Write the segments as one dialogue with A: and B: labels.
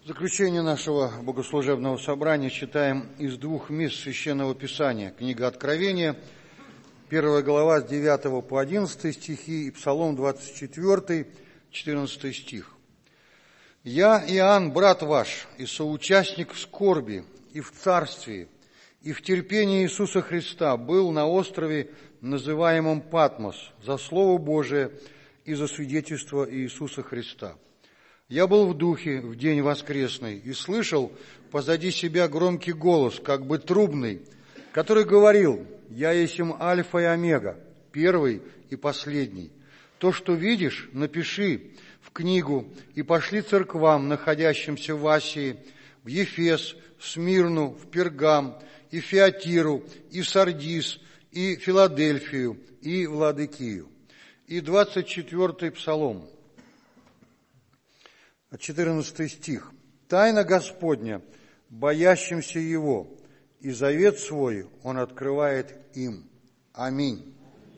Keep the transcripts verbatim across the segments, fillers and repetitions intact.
A: заключение нашего богослужебного собрания читаем из двух мест Священного Писания. Книга Откровения, первая глава, с девятого по одиннадцатый стихи, и Псалом двадцать четыре, четырнадцатый стих. «Я, Иоанн, брат ваш, и соучастник в скорби, и в царстве, и в терпении Иисуса Христа, был на острове, называемом Патмос, за Слово Божие и за свидетельство Иисуса Христа. Я был в духе в день воскресный и слышал позади себя громкий голос, как бы трубный, который говорил: «Я есмь Альфа и Омега, первый и последний. То, что видишь, напиши в книгу и пошли церквам, находящимся в Асии, в Ефес, в Смирну, в Пергам, и в Фиатиру, и в Сардис, и в Филадельфию, и в Ладикию». И двадцать четвёртый Псалом, четырнадцатый стих. «Тайна Господня, боящимся Его, и завет свой Он открывает им. Аминь».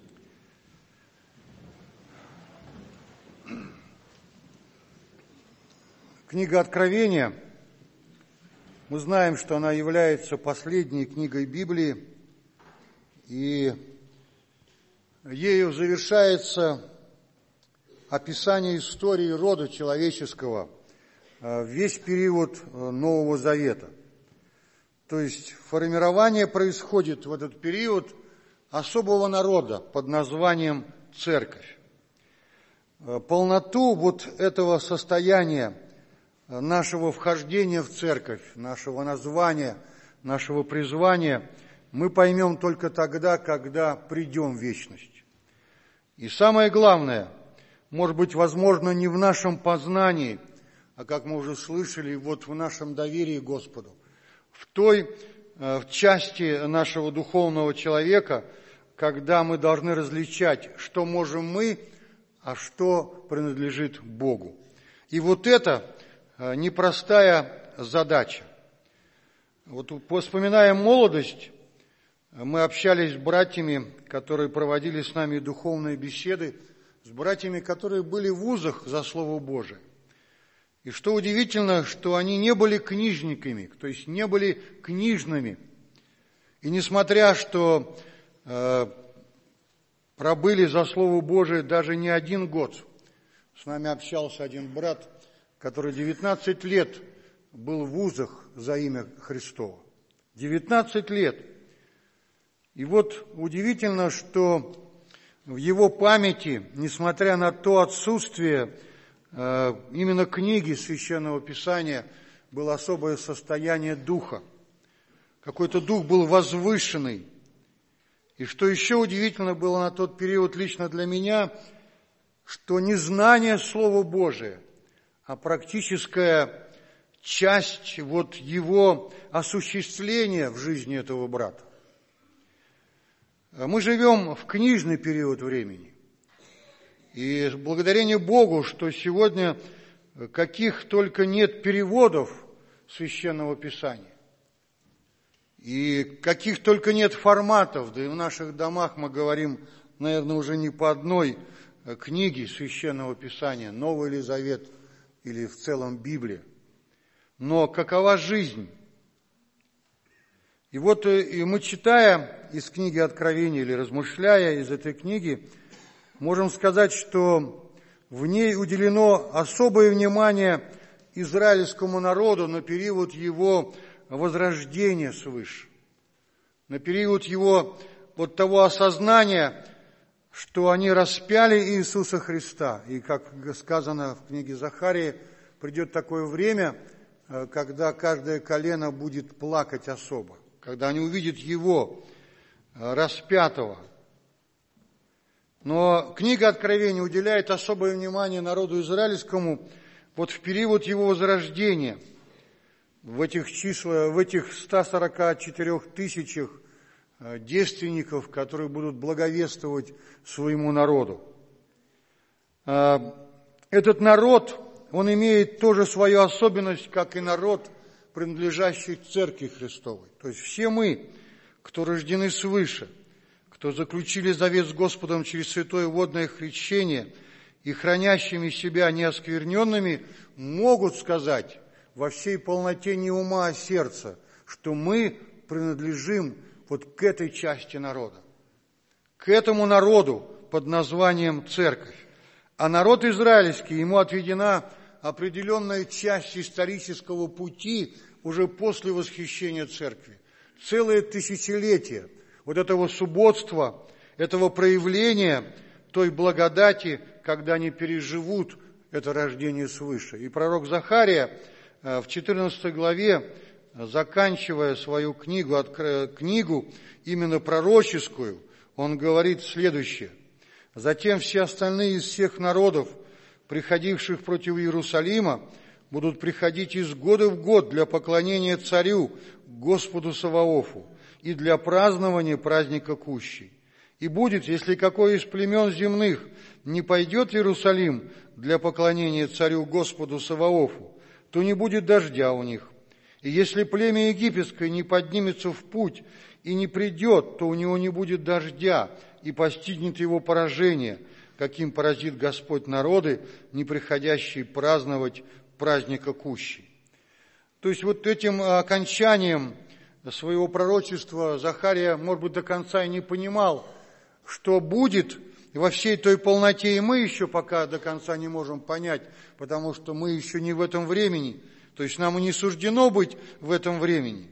A: Книга Откровения, мы знаем, что она является последней книгой Библии, и ею завершается описание истории рода человеческого, весь период Нового Завета. То есть формирование происходит в этот период особого народа под названием Церковь. Полноту вот этого состояния нашего вхождения в Церковь, нашего названия, нашего призвания мы поймем только тогда, когда придем в вечность. И самое главное, может быть, возможно, не в нашем познании, а, как мы уже слышали, вот в нашем доверии Господу, в той в части нашего духовного человека, когда мы должны различать, что можем мы, а что принадлежит Богу. И вот это непростая задача. Вот, вспоминая молодость, мы общались с братьями, которые проводили с нами духовные беседы, с братьями, которые были в вузах за Слово Божие. И что удивительно, что они не были книжниками, то есть не были книжными. И несмотря, что э, пробыли за Слово Божие даже не один год, с нами общался один брат, который девятнадцать лет был в вузах за имя Христово. девятнадцать лет. И вот удивительно, что в его памяти, несмотря на то отсутствие э, именно книги Священного Писания, было особое состояние духа. Какой-то дух был возвышенный. И что еще удивительно было на тот период лично для меня, что не знание Слова Божия, а практическая часть вот его осуществления в жизни этого брата. Мы живем в книжный период времени. И благодарение Богу, что сегодня каких только нет переводов Священного Писания. И каких только нет форматов, да и в наших домах мы говорим, наверное, уже не по одной книге Священного Писания, Новый ли Завет или в целом Библия. Но какова жизнь? И вот и мы, читая из книги Откровения или размышляя из этой книги, можем сказать, что в ней уделено особое внимание израильскому народу на период его возрождения свыше, на период его вот того осознания, что они распяли Иисуса Христа. И, как сказано в книге Захарии, придет такое время, когда каждое колено будет плакать особо, когда они увидят Его распятого. Но книга Откровения уделяет особое внимание народу израильскому вот в период его возрождения, в этих числах, в этих ста сорока четырёх тысячах девственников, которые будут благовествовать своему народу. Этот народ, он имеет тоже свою особенность, как и народ, принадлежащий Церкви Христовой. То есть все мы, кто рождены свыше, кто заключили завет с Господом через святое водное крещение и хранящими себя неоскверненными, могут сказать: во всей полноте не ума, а сердца, что мы принадлежим вот к этой части народа, к этому народу под названием церковь. А народ израильский, ему отведена определенная часть исторического пути уже после восхищения церкви. Целое тысячелетие вот этого субботства, этого проявления той благодати, когда они переживут это рождение свыше. И пророк Захария в четырнадцатой главе, заканчивая свою книгу, книгу именно пророческую, он говорит следующее. «Затем все остальные из всех народов, приходивших против Иерусалима, будут приходить из года в год для поклонения царю, Господу Саваофу, и для празднования праздника Кущей. И будет, если какой из племен земных не пойдет в Иерусалим для поклонения царю Господу Саваофу, то не будет дождя у них. И если племя египетское не поднимется в путь и не придет, то у него не будет дождя, и постигнет его поражение, каким поразит Господь народы, не приходящие праздновать праздника Кущей». То есть вот этим окончанием своего пророчества Захария, может быть, до конца и не понимал, что будет во всей той полноте, и мы еще пока до конца не можем понять, потому что мы еще не в этом времени, то есть нам и не суждено быть в этом времени.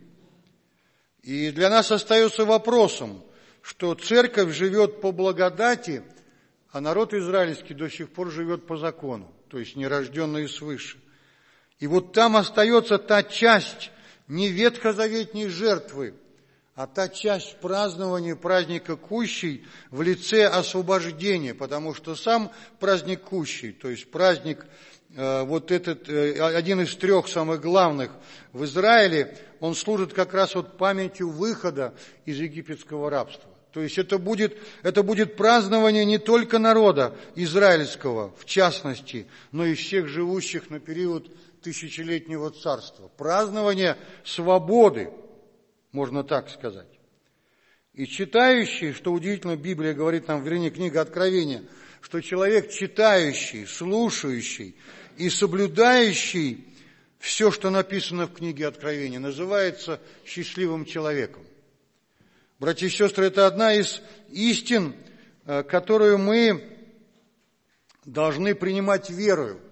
A: И для нас остается вопросом, что церковь живет по благодати, а народ израильский до сих пор живет по закону, то есть нерожденные свыше. И вот там остается та часть не ветхозаветней жертвы, а та часть празднования праздника Кущей в лице освобождения, потому что сам праздник Кущей, то есть праздник, э, вот этот, э, один из трех самых главных в Израиле, он служит как раз вот памятью выхода из египетского рабства. То есть это будет, это будет празднование не только народа израильского, в частности, но и всех живущих на период тысячелетнего царства. Празднование свободы, можно так сказать. И читающий, что удивительно, Библия говорит нам, вернее, книга Откровения, что человек, читающий, слушающий и соблюдающий все, что написано в книге Откровения, называется счастливым человеком. Братья и сестры, это одна из истин, которую мы должны принимать верою.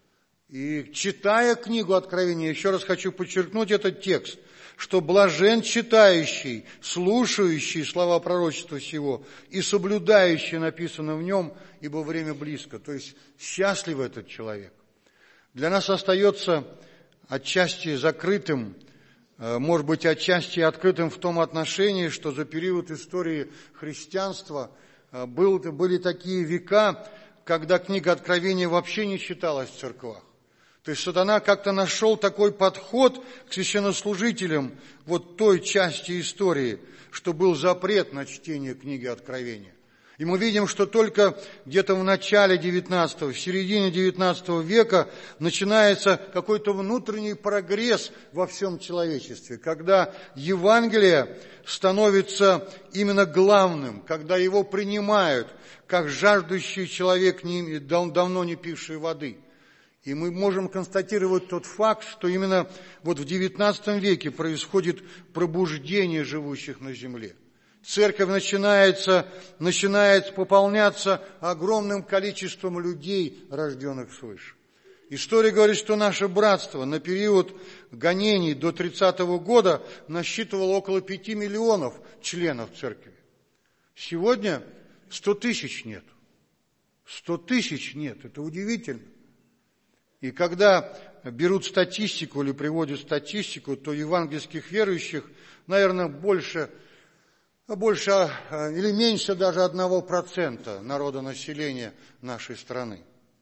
A: И читая книгу Откровения, еще раз хочу подчеркнуть этот текст, что блажен читающий, слушающий слова пророчества сего и соблюдающий написано в нем, ибо время близко. То есть счастлив этот человек. Для нас остается отчасти закрытым, может быть, отчасти открытым в том отношении, что за период истории христианства был, были такие века, когда книга Откровения вообще не читалась в церквах. То есть сатана как-то нашел такой подход к священнослужителям вот той части истории, что был запрет на чтение книги Откровения. И мы видим, что только где-то в начале девятнадцатого, в середине девятнадцатого века начинается какой-то внутренний прогресс во всем человечестве, когда Евангелие становится именно главным, когда его принимают, как жаждущий человек, давно не пивший воды. И мы можем констатировать тот факт, что именно вот в девятнадцатом веке происходит пробуждение живущих на земле. Церковь начинается, начинает пополняться огромным количеством людей, рожденных свыше. История говорит, что наше братство на период гонений до тридцатого года насчитывало около пяти миллионов членов церкви. Сегодня сто тысяч нет. Сто тысяч нет, это удивительно. И когда берут статистику или приводят статистику, то евангельских верующих, наверное, больше, больше или меньше даже одного процента народонаселения нашей страны.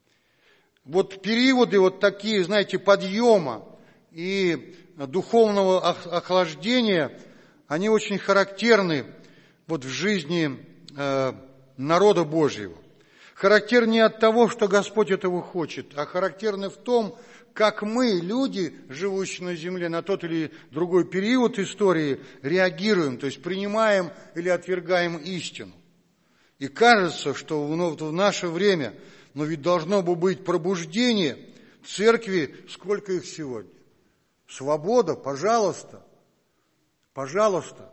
A: Вот периоды вот такие, знаете, подъема и духовного охлаждения, они очень характерны вот в жизни народа Божьего. Характерны не от того, что Господь этого хочет, а характерны в том, как мы, люди, живущие на земле, на тот или другой период истории, реагируем, то есть принимаем или отвергаем истину. И кажется, что в наше время, но ведь должно бы быть пробуждение церкви, сколько их сегодня? Свобода, пожалуйста, пожалуйста.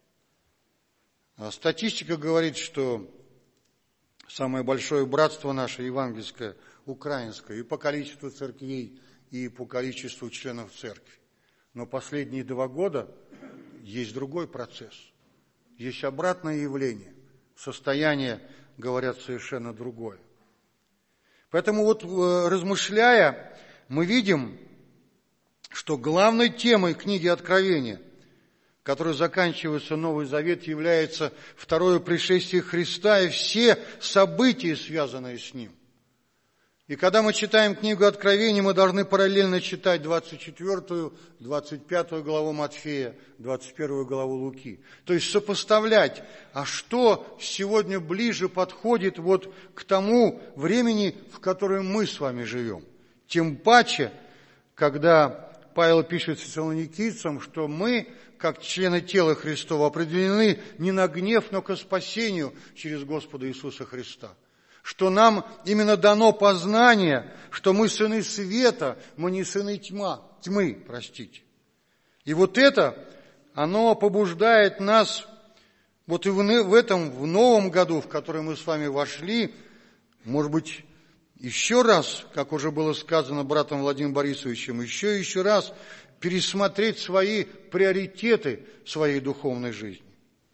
A: А статистика говорит, что самое большое братство наше, евангельское, украинское, и по количеству церквей, и по количеству членов церкви. Но последние два года есть другой процесс, есть обратное явление. Состояние, говорят, совершенно другое. Поэтому вот размышляя, мы видим, что главной темой книги Откровения, которой заканчивается Новый Завет, является второе пришествие Христа и все события, связанные с Ним. И когда мы читаем книгу Откровения, мы должны параллельно читать двадцать четвёртую, двадцать пятую главу Матфея, двадцать первую главу Луки. То есть сопоставлять, а что сегодня ближе подходит вот к тому времени, в котором мы с вами живем. Тем паче, когда Павел пишет фессалоникийцам, что мы, как члены тела Христова, определены не на гнев, но ко спасению через Господа Иисуса Христа. Что нам именно дано познание, что мы сыны света, мы не сыны тьма, тьмы, простите. И вот это, оно побуждает нас, вот и в этом, в новом году, в который мы с вами вошли, может быть, еще раз, как уже было сказано братом Владимиром Борисовичем, еще и еще раз пересмотреть свои приоритеты своей духовной жизни.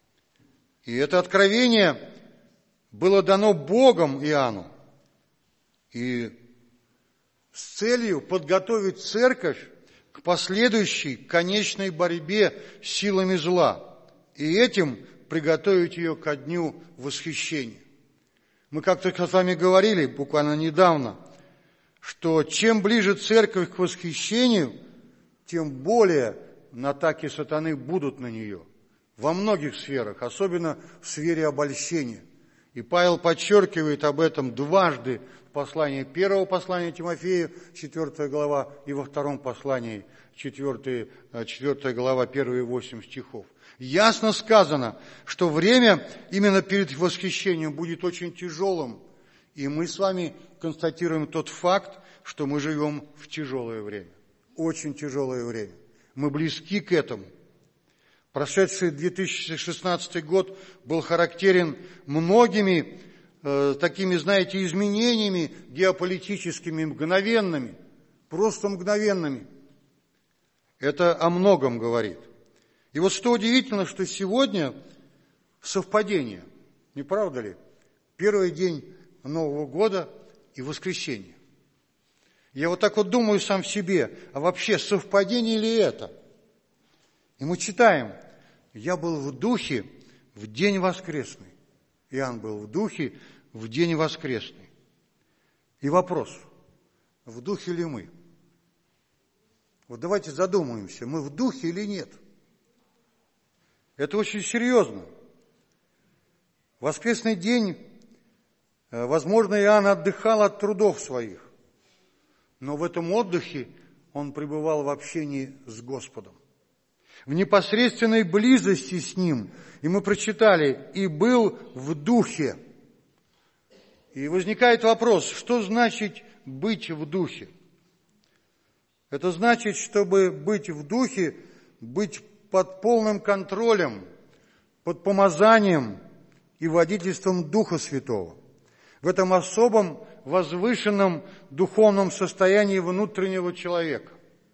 A: И это откровение было дано Богом Иоанну, и с целью подготовить церковь к последующей конечной борьбе с силами зла, и этим приготовить ее ко дню восхищения. Мы как-то с вами говорили буквально недавно, что чем ближе церковь к восхищению, тем более атаки сатаны будут на нее во многих сферах, особенно в сфере обольщения. И Павел подчеркивает об этом дважды в послании первого послания Тимофею, четвёртая глава, и во втором послании, четвёртая, четвёртая глава, первые восемь стихов. Ясно сказано, что время именно перед восхищением будет очень тяжелым. И мы с вами констатируем тот факт, что мы живем в тяжелое время. Очень тяжелое время. Мы близки к этому. Прошедший две тысячи шестнадцатый год был характерен многими э, такими, знаете, изменениями геополитическими, мгновенными, просто мгновенными. Это о многом говорит. И вот что удивительно, что сегодня совпадение, не правда ли? Первый день Нового года и воскресенье. Я вот так вот думаю сам в себе, а вообще совпадение ли это? И мы читаем, я был в духе в день воскресный. Иоанн был в духе в день воскресный. И вопрос, в духе ли мы? Вот давайте задумаемся, мы в духе или нет? Это очень серьезно. Воскресный день, возможно, Иоанн отдыхал от трудов своих, но в этом отдыхе он пребывал в общении с Господом, в непосредственной близости с Ним. И мы прочитали, и был в духе. И возникает вопрос, что значит быть в духе? Это значит, чтобы быть в духе, быть под полным контролем, под помазанием и водительством Духа Святого. В этом особом, возвышенном духовном состоянии внутреннего человека.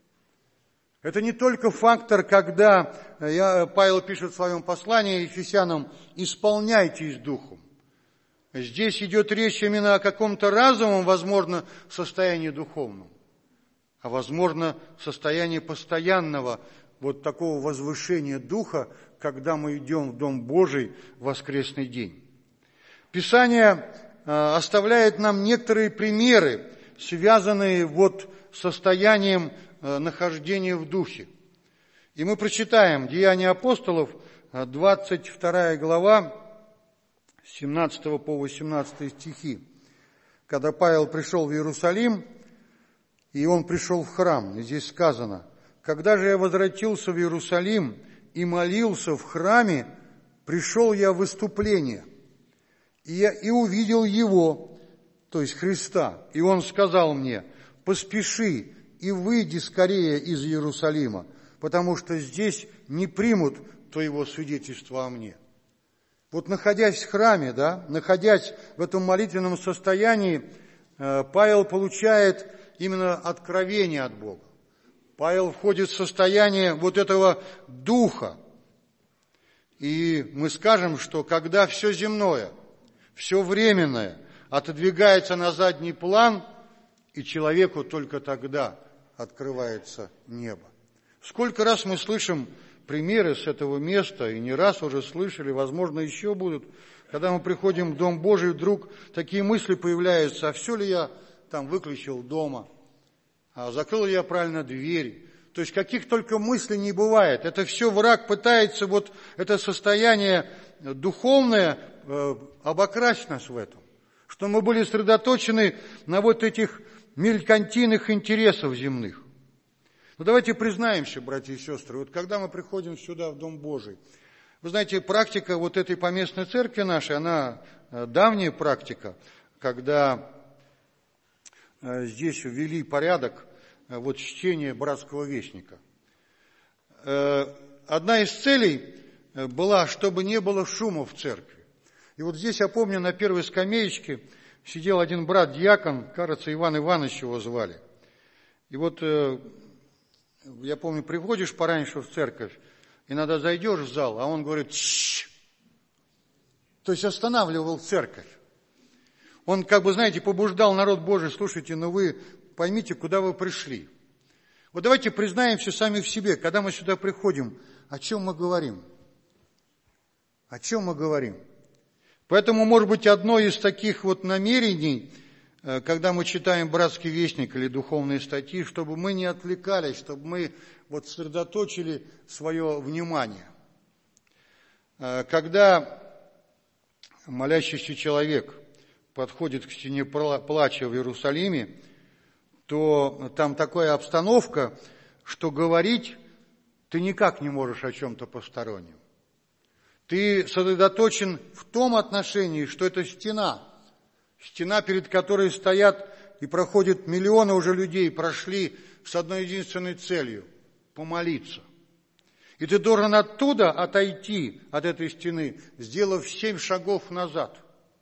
A: Это не только фактор, когда я, Павел пишет в своем послании Ефесянам, исполняйтесь Духом. Здесь идет речь именно о каком-то разовом, возможно, состоянии духовном, а возможно, состоянии постоянного вот такого возвышения Духа, когда мы идем в Дом Божий в воскресный день. Писание оставляет нам некоторые примеры, связанные вот с состоянием нахождения в Духе. И мы прочитаем Деяния апостолов, двадцать вторая глава, с семнадцатого по восемнадцатый стихи. Когда Павел пришел в Иерусалим, и он пришел в храм, и здесь сказано, «Когда же я возвратился в Иерусалим и молился в храме, пришел я в выступление, и я и увидел его, то есть Христа, и он сказал мне, поспеши, и выйди скорее из Иерусалима, потому что здесь не примут твоего свидетельства о мне». Вот находясь в храме, да, находясь в этом молитвенном состоянии, Павел получает именно откровение от Бога. Павел входит в состояние вот этого духа. И мы скажем, что когда все земное, все временное отодвигается на задний план, и человеку только тогда открывается небо. Сколько раз мы слышим примеры с этого места, и не раз уже слышали, возможно, еще будут, когда мы приходим в Дом Божий, вдруг такие мысли появляются: а все ли я там выключил дома, а закрыл ли я правильно дверь? То есть каких только мыслей не бывает. Это все враг пытается, вот это состояние духовное, э, обокрасть нас в этом. Что мы были сосредоточены на вот этих меркантильных интересах земных. Но давайте признаемся, братья и сестры, вот когда мы приходим сюда, в Дом Божий, вы знаете, практика вот этой поместной церкви нашей, она давняя практика, когда здесь ввели порядок вот чтения братского вестника. Одна из целей была, чтобы не было шума в церкви. И вот здесь, я помню, на первой скамеечке сидел один брат-диакон, кажется, Иван Иванович его звали. И вот я помню, приходишь пораньше в церковь, иногда зайдешь в зал, а он говорит: «Тш!» То есть останавливал церковь. Он, как бы, знаете, побуждал народ Божий: слушайте, ну вы поймите, куда вы пришли. Вот давайте признаемся сами в себе, когда мы сюда приходим, о чем мы говорим? О чем мы говорим? Поэтому, может быть, одно из таких вот намерений, когда мы читаем братский вестник или духовные статьи, чтобы мы не отвлекались, чтобы мы вот сосредоточили свое внимание. Когда молящийся человек подходит к стене плача в Иерусалиме, то там такая обстановка, что говорить ты никак не можешь о чем-то постороннем. Ты сосредоточен в том отношении, что это стена, стена, перед которой стоят и проходят миллионы уже людей, прошли с одной единственной целью – помолиться. И ты должен оттуда отойти, от этой стены, сделав семь шагов назад.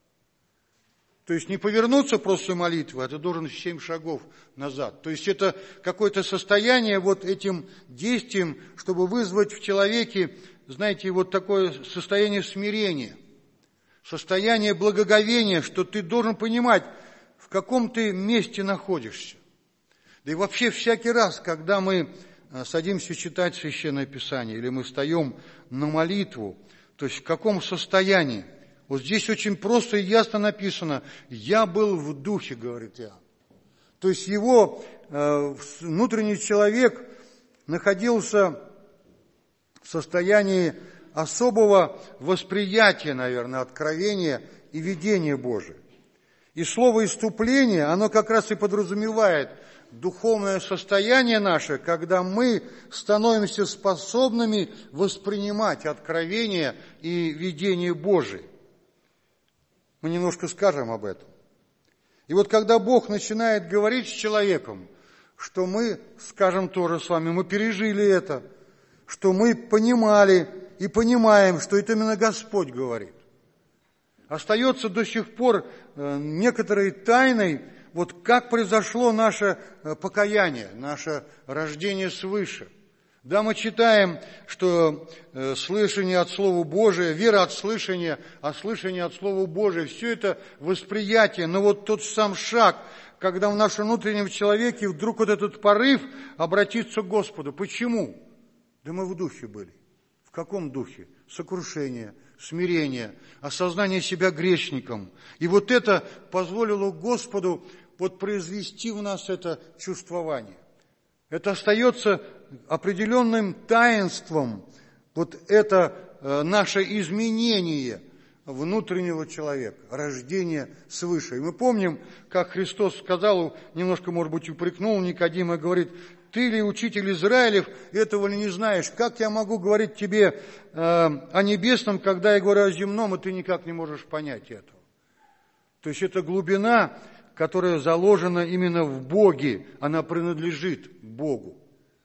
A: То есть не повернуться после молитвы, а ты должен семь шагов назад. То есть это какое-то состояние вот этим действием, чтобы вызвать в человеке, знаете, вот такое состояние смирения, состояние благоговения, что ты должен понимать, в каком ты месте находишься. Да и вообще всякий раз, когда мы садимся читать Священное Писание, или мы встаем на молитву, то есть в каком состоянии. Вот здесь очень просто и ясно написано: «Я был в духе», говорит Иоанн. То есть его э, внутренний человек находился в состоянии особого восприятия, наверное, откровения и видения Божия. И слово «иступление», оно как раз и подразумевает духовное состояние наше, когда мы становимся способными воспринимать откровение и видение Божие. Мы немножко скажем об этом. И вот когда Бог начинает говорить с человеком, что мы, скажем тоже с вами, мы пережили это, что мы понимали и понимаем, что это именно Господь говорит. Остается до сих пор некоторой тайной, вот как произошло наше покаяние, наше рождение свыше. Да, мы читаем, что слышание от Слова Божия, вера от слышания, а слышание от Слова Божия, все это восприятие, но вот тот сам шаг, когда в нашем внутреннем человеке вдруг вот этот порыв обратиться к Господу. Почему? Да мы в духе были. В каком духе? Сокрушение, смирение, осознание себя грешником. И вот это позволило Господу вот произвести в нас это чувствование. Это остается определенным таинством, вот это э, наше изменение внутреннего человека, рождение свыше. И мы помним, как Христос сказал, немножко, может быть, упрекнул Никодима, говорит: «Ты ли, учитель Израилев, этого ли не знаешь? Как я могу говорить тебе э, о небесном, когда я говорю о земном, и ты никак не можешь понять этого?» То есть это глубина которая заложена именно в Боге, она принадлежит Богу.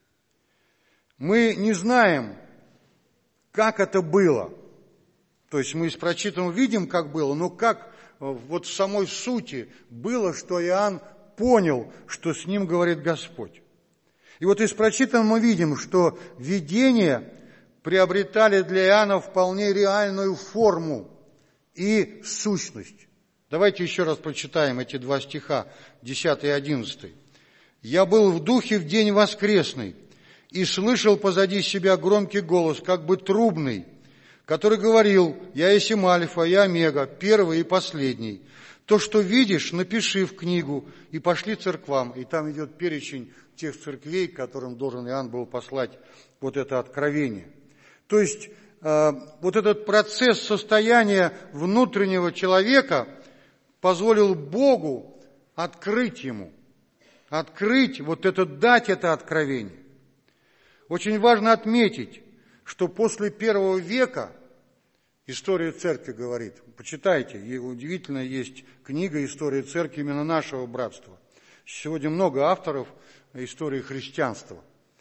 A: Мы не знаем, как это было. То есть мы из прочитанного видим, как было, но как вот в самой сути было, что Иоанн понял, что с ним говорит Господь. И вот из прочитанного мы видим, что видения приобретали для Иоанна вполне реальную форму и сущность. Давайте еще раз прочитаем эти два стиха, десятый и одиннадцатый. «Я был в духе в день воскресный и слышал позади себя громкий голос, как бы трубный, который говорил: «Я есмь Альфа и Омега, первый и последний. То, что видишь, напиши в книгу и пошли церквам». И там идет перечень тех церквей, которым должен Иоанн был послать вот это откровение. То есть э, вот этот процесс состояния внутреннего человека позволил Богу открыть ему, открыть, вот это, дать это откровение. Очень важно отметить, что после первого века, история церкви говорит, почитайте, и удивительно, есть книга «История церкви» именно нашего братства. Сегодня много авторов истории христианства.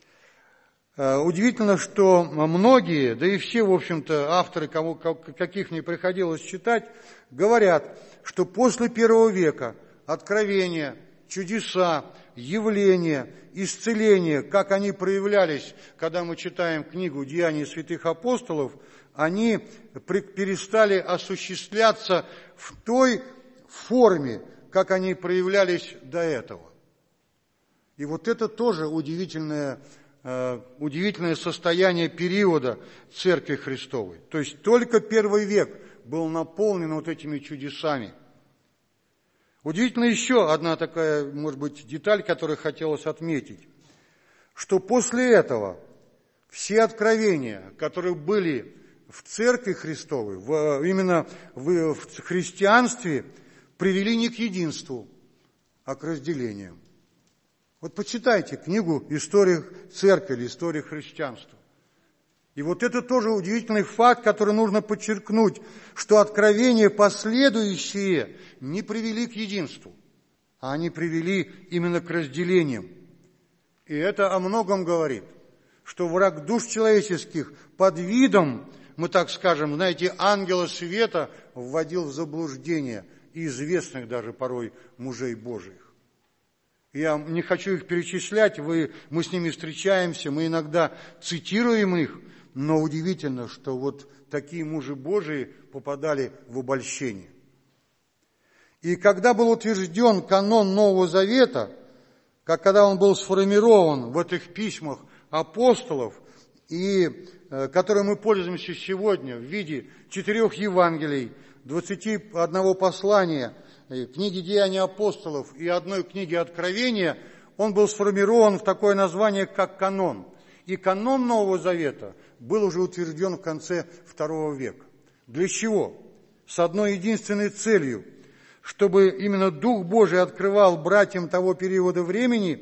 A: Удивительно, что многие, да и все, в общем-то, авторы, кого, каких мне приходилось читать, говорят, что после первого века откровения, чудеса, явления, исцеления, как они проявлялись, когда мы читаем книгу «Деяния святых апостолов», они перестали осуществляться в той форме, как они проявлялись до этого. И вот это тоже удивительное, э, удивительное состояние периода Церкви Христовой. То есть только первый век был наполнен вот этими чудесами. Удивительно еще одна такая, может быть, деталь, которую хотелось отметить, что после этого все откровения, которые были в Церкви Христовой, в, именно в, в христианстве, привели не к единству, а к разделениям. Вот почитайте книгу «История церкви» или «История христианства». И вот это тоже удивительный факт, который нужно подчеркнуть, что откровения последующие не привели к единству, а они привели именно к разделениям. И это о многом говорит, что враг душ человеческих под видом, мы так скажем, знаете, ангела света вводил в заблуждение и известных даже порой мужей Божиих. Я не хочу их перечислять, вы, мы с ними встречаемся, мы иногда цитируем их, но удивительно, что вот такие мужи Божии попадали в обольщение. И когда был утвержден канон Нового Завета, как когда он был сформирован в этих письмах апостолов, и которым мы пользуемся сегодня в виде четырех Евангелий, двадцати одного послания, книги «Деяния апостолов» и одной книги «Откровения», он был сформирован в такое название, как канон. И канон Нового Завета был уже утвержден в конце второго века. Для чего? С одной единственной целью, чтобы именно Дух Божий открывал братьям того периода времени,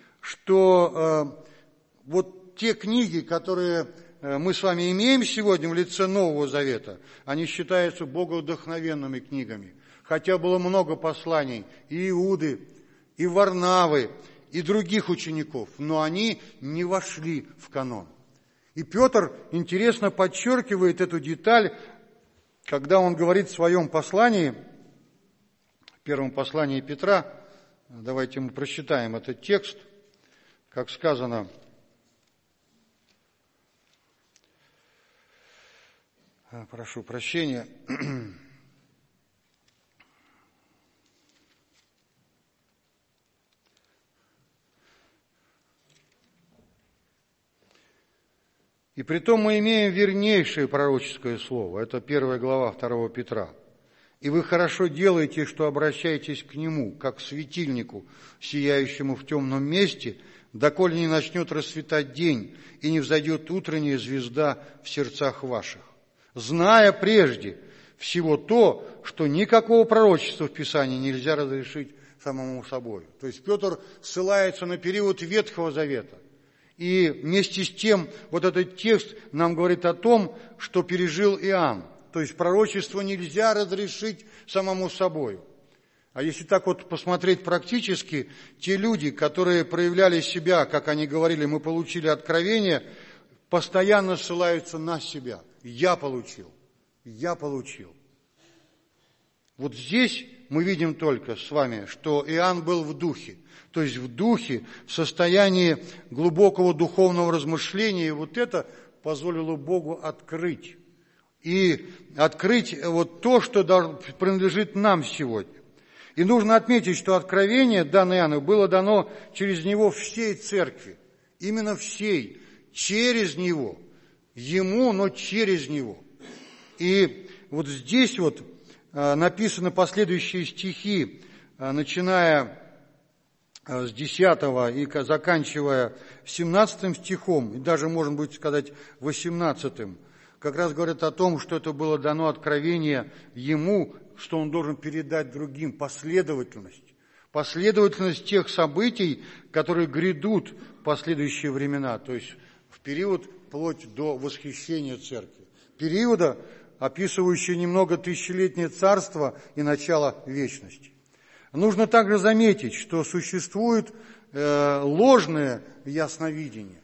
A: что э, вот те книги, которые э, мы с вами имеем сегодня в лице Нового Завета, они считаются боговдохновенными книгами. Хотя было много посланий и Иуды, и Варнавы, и других учеников, но они не вошли в канон. И Петр интересно подчеркивает эту деталь, когда он говорит в своем послании, в первом послании Петра, давайте мы прочитаем этот текст, как сказано, прошу прощения, «И притом мы имеем вернейшее пророческое слово». Это первая глава второго Петра. «И вы хорошо делаете, что обращаетесь к нему, как к светильнику, сияющему в темном месте, доколе не начнет расцветать день, и не взойдет утренняя звезда в сердцах ваших, зная прежде всего то, что никакого пророчества в Писании нельзя разрешить самому собой». То есть Петр ссылается на период Ветхого Завета. И вместе с тем вот этот текст нам говорит о том, что пережил Иоанн. То есть пророчество нельзя разрешить самому собой. А если так вот посмотреть практически, те люди, которые проявляли себя, как они говорили, мы получили откровение, постоянно ссылаются на себя. Я получил, я получил. Вот здесь мы видим только с вами, что Иоанн был в духе. То есть в духе, в состоянии глубокого духовного размышления. И вот это позволило Богу открыть. И открыть вот то, что принадлежит нам сегодня. И нужно отметить, что откровение, данное Иоанну, было дано через него всей церкви. Именно всей. Через него. Ему, но через него. И вот здесь вот написаны последующие стихи, начиная с десятого и заканчивая семнадцатым стихом, и даже, можно будет сказать, восемнадцатым, как раз говорят о том, что это было дано откровение ему, что он должен передать другим, последовательность. Последовательность тех событий, которые грядут в последующие времена, то есть в период вплоть до восхищения церкви. Периода, описывающего немного тысячелетнее царство и начало вечности. Нужно также заметить, что существует э, ложное ясновидение.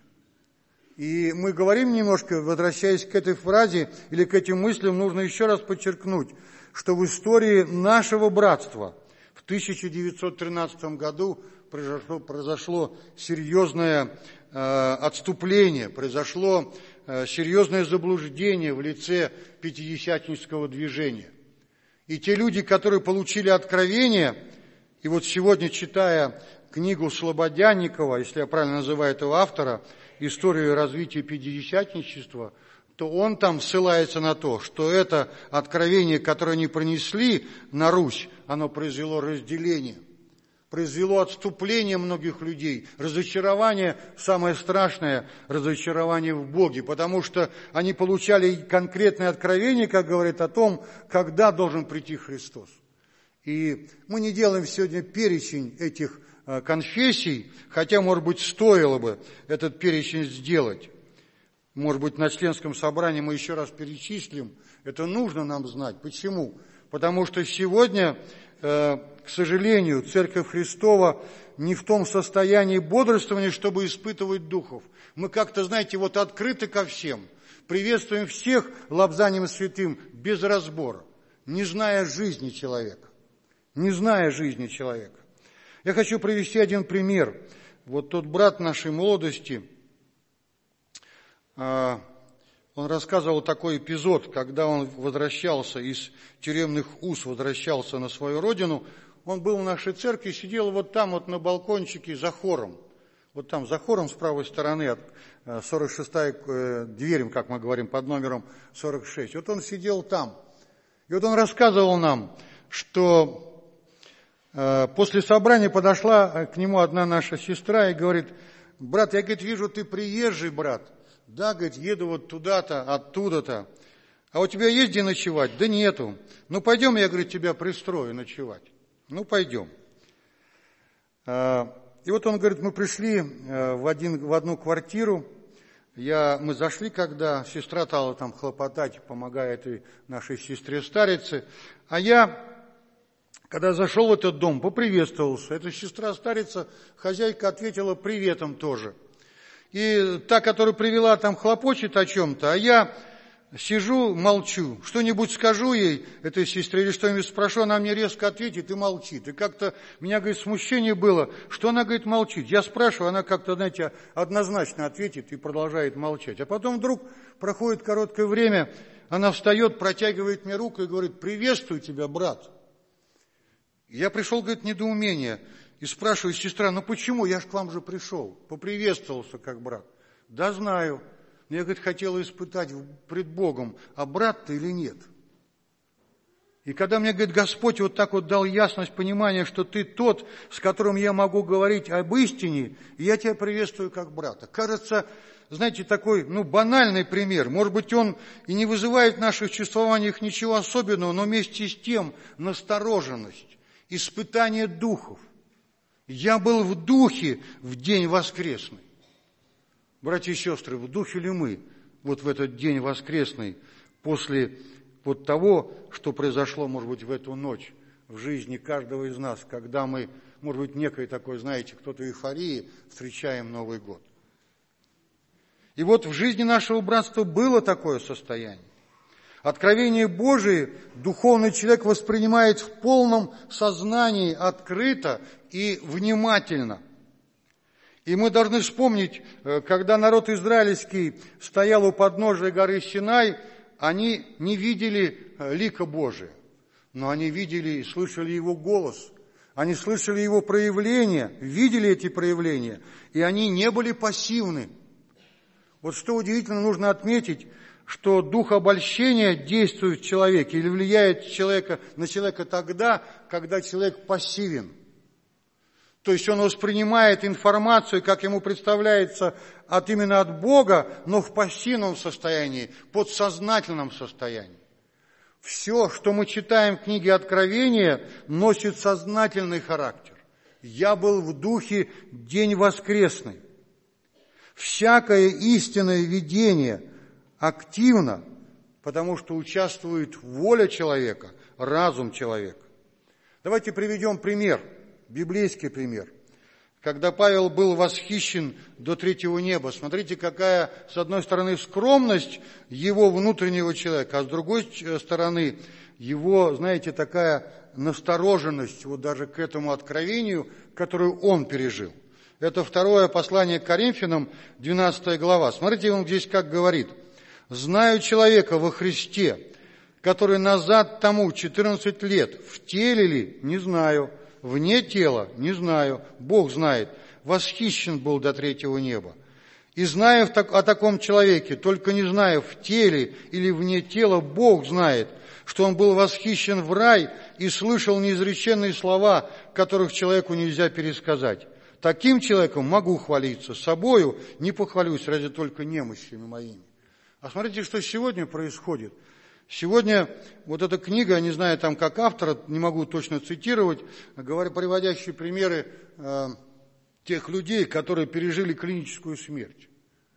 A: И мы говорим немножко, возвращаясь к этой фразе или к этим мыслям, нужно еще раз подчеркнуть, что в истории нашего братства в тысяча девятьсот тринадцатом году произошло, произошло серьезное э, отступление, произошло э, серьезное заблуждение в лице пятидесятнического движения. И те люди, которые получили откровение, и вот сегодня, читая книгу Слободянникова, если я правильно называю этого автора, «Историю развития пятидесятничества», то он там ссылается на то, что это откровение, которое они принесли на Русь, оно произвело разделение, произвело отступление многих людей, разочарование, самое страшное, разочарование в Боге, потому что они получали конкретное откровение, как говорит, о том, когда должен прийти Христос. И мы не делаем сегодня перечень этих конфессий, хотя, может быть, стоило бы этот перечень сделать. Может быть, на членском собрании мы еще раз перечислим. Это нужно нам знать. Почему? Потому что сегодня, к сожалению, Церковь Христова не в том состоянии бодрствования, чтобы испытывать духов. Мы как-то, знаете, вот открыты ко всем, приветствуем всех лобзанием святым без разбора, не зная жизни человека. Не зная жизни человека. Я хочу привести один пример. Вот тот брат нашей молодости, он рассказывал такой эпизод, когда он возвращался из тюремных уз, возвращался на свою родину. Он был в нашей церкви, сидел вот там вот на балкончике за хором. Вот там за хором с правой стороны от сорок шестой дверью, как мы говорим, под номером сорок шесть. Вот он сидел там. И вот он рассказывал нам, что после собрания подошла к нему одна наша сестра и говорит: брат, я, говорит, вижу, ты приезжий, брат. Да, говорит, еду вот туда-то, оттуда-то. А у тебя есть где ночевать? Да нету. Ну, пойдем, я, говорит, тебя пристрою ночевать. Ну, пойдем. И вот он говорит, мы пришли в, один, в одну квартиру. Я, мы зашли, когда сестра стала там хлопотать, помогая этой нашей сестре-старице. А я, когда зашел в этот дом, поприветствовался. Эта сестра-старица, хозяйка, ответила приветом тоже. И та, которая привела, там хлопочет о чем-то, а я сижу, молчу. Что-нибудь скажу ей, этой сестре, или что-нибудь спрошу, она мне резко ответит и молчит. И как-то меня, говорит, смущение было, что она, говорит, молчит. Я спрашиваю, она как-то, знаете, однозначно ответит и продолжает молчать. А потом вдруг проходит короткое время, она встает, протягивает мне руку и говорит: приветствую тебя, брат. Я пришел, говорит, в недоумение. И спрашиваю: сестра, ну почему? Я же к вам же пришел. Поприветствовался как брат. Да, знаю. Но я, говорит, хотела испытать пред Богом, а брат ты или нет. И когда мне, говорит, Господь вот так вот дал ясность понимания, что ты тот, с которым я могу говорить об истине, я тебя приветствую как брата. Кажется, знаете, такой, ну, банальный пример. Может быть, он и не вызывает в наших чувствованиях ничего особенного, но вместе с тем настороженность, испытание духов. Я был в духе в день воскресный. Братья и сестры, в духе ли мы вот в этот день воскресный, после вот того, что произошло, может быть, в эту ночь в жизни каждого из нас, когда мы, может быть, некой такой, знаете, кто-то эйфории, встречаем Новый год. И вот в жизни нашего братства было такое состояние. Откровение Божие духовный человек воспринимает в полном сознании, открыто и внимательно. И мы должны вспомнить, когда народ израильский стоял у подножия горы Синай, они не видели лика Божия, но они видели и слышали Его голос. Они слышали Его проявления, видели эти проявления, и они не были пассивны. Вот что удивительно, нужно отметить, что дух обольщения действует в человеке или влияет человека, на человека тогда, когда человек пассивен. То есть он воспринимает информацию, как ему представляется, от, именно от Бога, но в пассивном состоянии, подсознательном состоянии. Все, что мы читаем в книге Откровения, носит сознательный характер. «Я был в духе день воскресный». Всякое истинное видение активно, потому что участвует воля человека, разум человека. Давайте приведем пример, библейский пример. Когда Павел был восхищен до третьего неба, смотрите, какая, с одной стороны, скромность его внутреннего человека, а с другой стороны, его, знаете, такая настороженность вот даже к этому откровению, которое он пережил. Это второе послание к Коринфянам, двенадцатая глава. Смотрите, он здесь как говорит. «Знаю человека во Христе, который назад тому четырнадцать лет, в теле ли, не знаю, вне тела, не знаю, Бог знает, восхищен был до третьего неба. И знаю о таком человеке, только не знаю, в теле или вне тела, Бог знает, что он был восхищен в рай и слышал неизреченные слова, которых человеку нельзя пересказать. Таким человеком могу хвалиться, собою не похвалюсь, ради только немощами моими». А смотрите, что сегодня происходит. Сегодня вот эта книга, я не знаю там как автора, не могу точно цитировать, говоря, приводящие примеры э, тех людей, которые пережили клиническую смерть.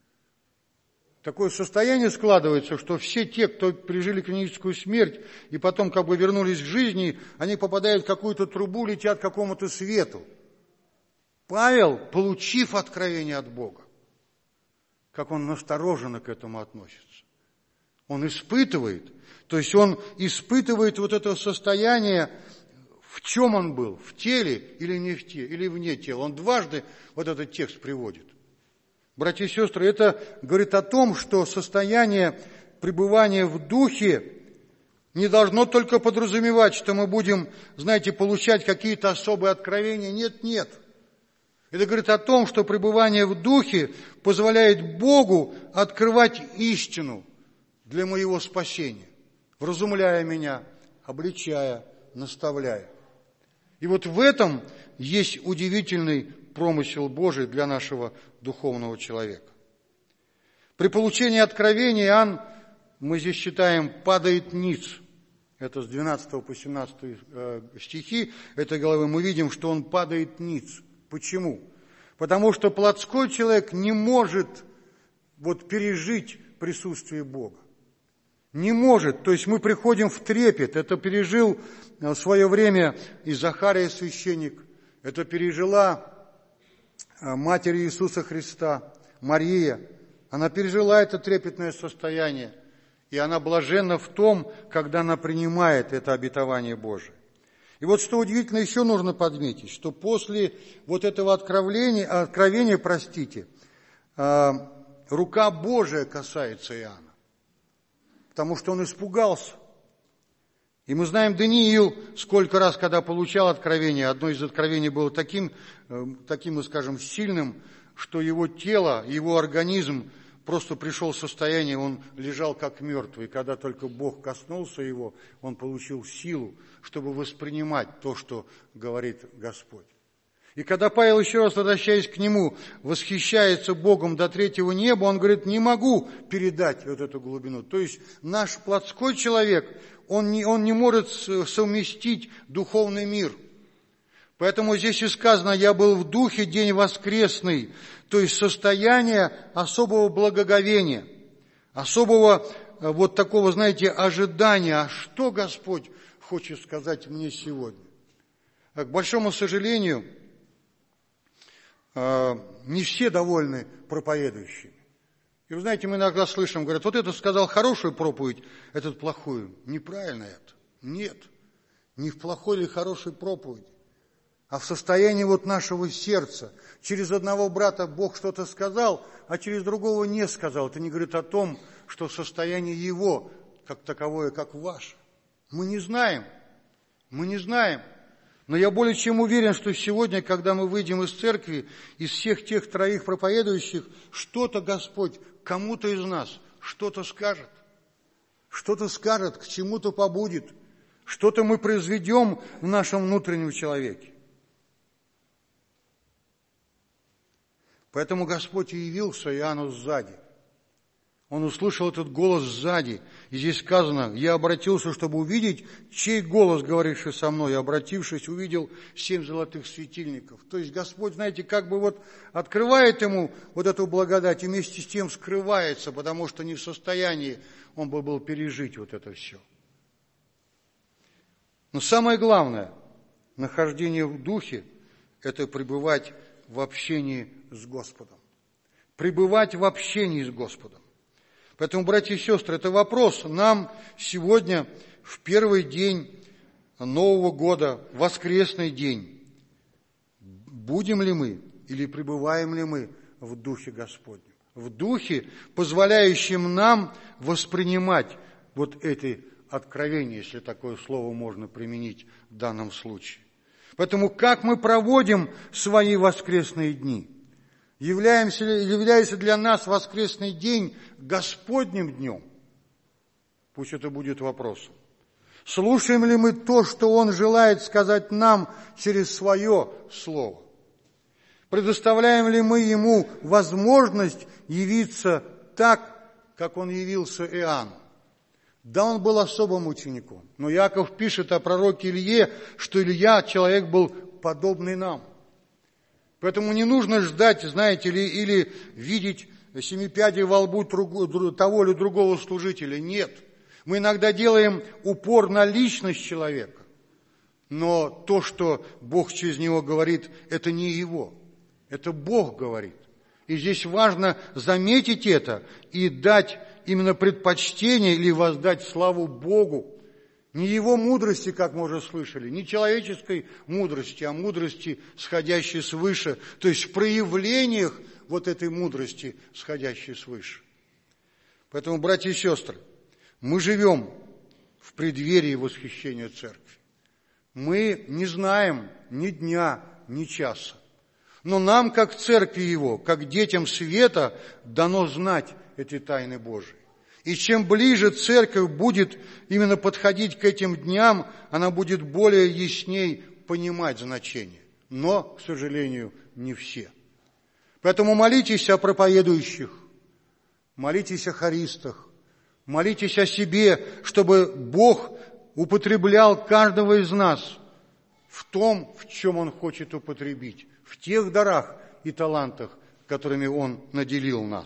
A: Такое состояние складывается, что все те, кто пережили клиническую смерть и потом как бы вернулись к жизни, они попадают в какую-то трубу, летят к какому-то свету. Павел, получив откровение от Бога, как он настороженно к этому относится. Он испытывает, то есть он испытывает вот это состояние, в чем он был, в теле или не в теле, или вне тела. Он дважды вот этот текст приводит. Братья и сестры, это говорит о том, что состояние пребывания в духе не должно только подразумевать, что мы будем, знаете, получать какие-то особые откровения. Нет, нет. Это говорит о том, что пребывание в духе позволяет Богу открывать истину для моего спасения, вразумляя меня, обличая, наставляя. И вот в этом есть удивительный промысел Божий для нашего духовного человека. При получении откровения Иоанн, мы здесь читаем, падает ниц. Это с двенадцатого по семнадцатый стихи этой главы мы видим, что он падает ниц. Почему? Потому что плотской человек не может вот пережить присутствие Бога. Не может. То есть мы приходим в трепет. Это пережил в свое время и Захария священник. Это пережила Матерь Иисуса Христа, Мария. Она пережила это трепетное состояние. И она блаженна в том, когда она принимает это обетование Божие. И вот что удивительно еще нужно подметить, что после вот этого откровения, откровения, простите, рука Божия касается Иоанна, потому что он испугался. И мы знаем, Даниил сколько раз, когда получал откровение, одно из откровений было таким, таким, мы скажем, сильным, что его тело, его организм просто пришел в состояние, он лежал как мертвый. И когда только Бог коснулся его, он получил силу, чтобы воспринимать то, что говорит Господь. И когда Павел, еще раз возвращаясь к нему, восхищается Богом до третьего неба, он говорит, не могу передать вот эту глубину. То есть наш плотской человек, он не, он не может совместить духовный мир. Поэтому здесь и сказано, я был в духе день воскресный, то есть состояние особого благоговения, особого вот такого, знаете, ожидания, а что Господь хочет сказать мне сегодня. К большому сожалению, не все довольны проповедующими. И вы знаете, мы иногда слышим, говорят, вот этот сказал хорошую проповедь, этот плохую. Неправильно это. Нет. Не в плохой или хорошей проповеди, а в состоянии вот нашего сердца. Через одного брата Бог что-то сказал, а через другого не сказал. Это не говорит о том, что состояние его как таковое, как ваше. Мы не знаем. Мы не знаем. Но я более чем уверен, что сегодня, когда мы выйдем из церкви, из всех тех троих проповедующих, что-то Господь кому-то из нас что-то скажет. Что-то скажет, к чему-то побудет. Что-то мы произведем в нашем внутреннем человеке. Поэтому Господь и явился Иоанну сзади. Он услышал этот голос сзади. И здесь сказано, я обратился, чтобы увидеть, чей голос, говоривший со мной. И, обратившись, увидел семь золотых светильников. То есть Господь, знаете, как бы вот открывает ему вот эту благодать и вместе с тем скрывается, потому что не в состоянии он бы был пережить вот это все. Но самое главное, нахождение в Духе, это пребывать в общении с Господом. Пребывать в общении с Господом. Поэтому, братья и сестры, это вопрос нам сегодня, в первый день Нового года, воскресный день. Будем ли мы или пребываем ли мы в Духе Господнем? В Духе, позволяющем нам воспринимать вот эти откровение, если такое слово можно применить в данном случае. Поэтому как мы проводим свои воскресные дни? Являемся ли, является для нас воскресный день Господним днем? Пусть это будет вопросом. Слушаем ли мы то, что Он желает сказать нам через свое слово? Предоставляем ли мы Ему возможность явиться так, как Он явился Иоанну? Да, он был особым учеником. Но Иаков пишет о пророке Илье, что Илья, человек, был подобный нам. Поэтому не нужно ждать, знаете ли, или видеть семипядей во лбу того или другого служителя. Нет. Мы иногда делаем упор на личность человека. Но то, что Бог через него говорит, это не его. Это Бог говорит. И здесь важно заметить это и дать именно предпочтение или воздать славу Богу. Не Его мудрости, как мы уже слышали, не человеческой мудрости, а мудрости, сходящей свыше. То есть в проявлениях вот этой мудрости, сходящей свыше. Поэтому, братья и сестры, мы живем в преддверии восхищения Церкви. Мы не знаем ни дня, ни часа. Но нам, как Церкви Его, как детям света, дано знать эти тайны Божии. И чем ближе Церковь будет именно подходить к этим дням, она будет более ясней понимать значение. Но, к сожалению, не все. Поэтому молитесь о проповедующих, молитесь о хористах, молитесь о себе, чтобы Бог употреблял каждого из нас в том, в чем Он хочет употребить, в тех дарах и талантах, которыми Он наделил нас.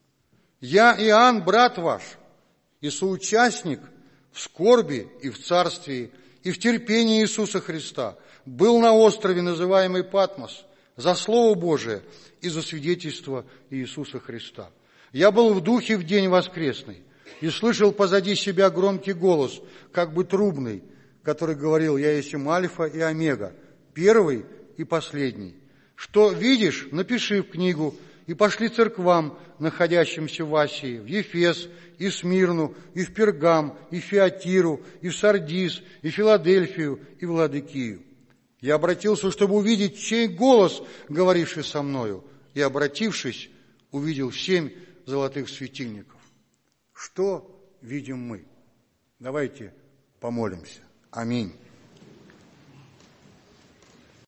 A: Я, Иоанн, брат ваш, и соучастник в скорби и в царствии, и в терпении Иисуса Христа, был на острове, называемый Патмос, за Слово Божие и за свидетельство Иисуса Христа. Я был в духе в день воскресный и слышал позади себя громкий голос, как бы трубный, который говорил: «Я есть Альфа и Омега, первый и последний. Что видишь, напиши в книгу, и пошли церквам, находящимся в Асии, в Ефес, и в Смирну, и в Пергам, и в Фиатиру, и в Сардис, и в Филадельфию, и в Ладикию». Я обратился, чтобы увидеть, чей голос, говоривший со мною, и, обратившись, увидел семь золотых светильников. Что видим мы? Давайте помолимся. Аминь.